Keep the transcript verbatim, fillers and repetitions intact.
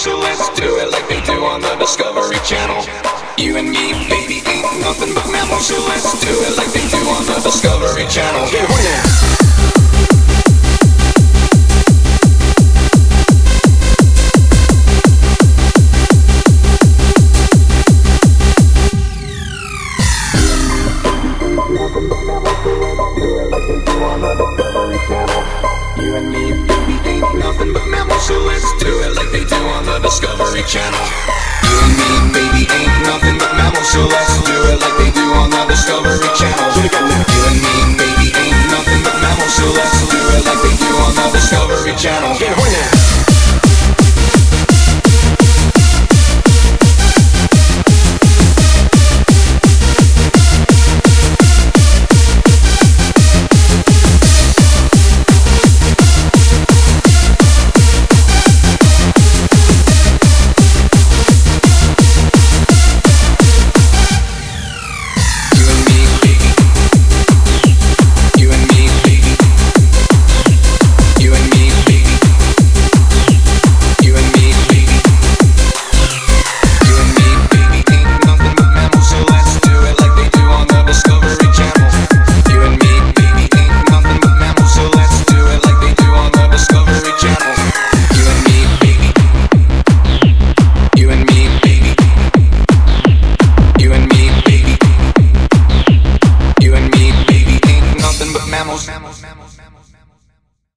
so let's do it like they do on the Discovery Channel. You and me, baby, ain't nothing but mammals, so let's do it like they do on the Discovery Channel. Get horny now. You and me, baby, ain't nothing but mammals, so let's do it like they do on the Discovery Channel. You and me, baby, ain't nothing but mammals, so let's do it like they do on the Discovery Channel. You and me, baby, ain't nothing but mammals, so let's do it like they do on the Discovery Channel. Get horny now.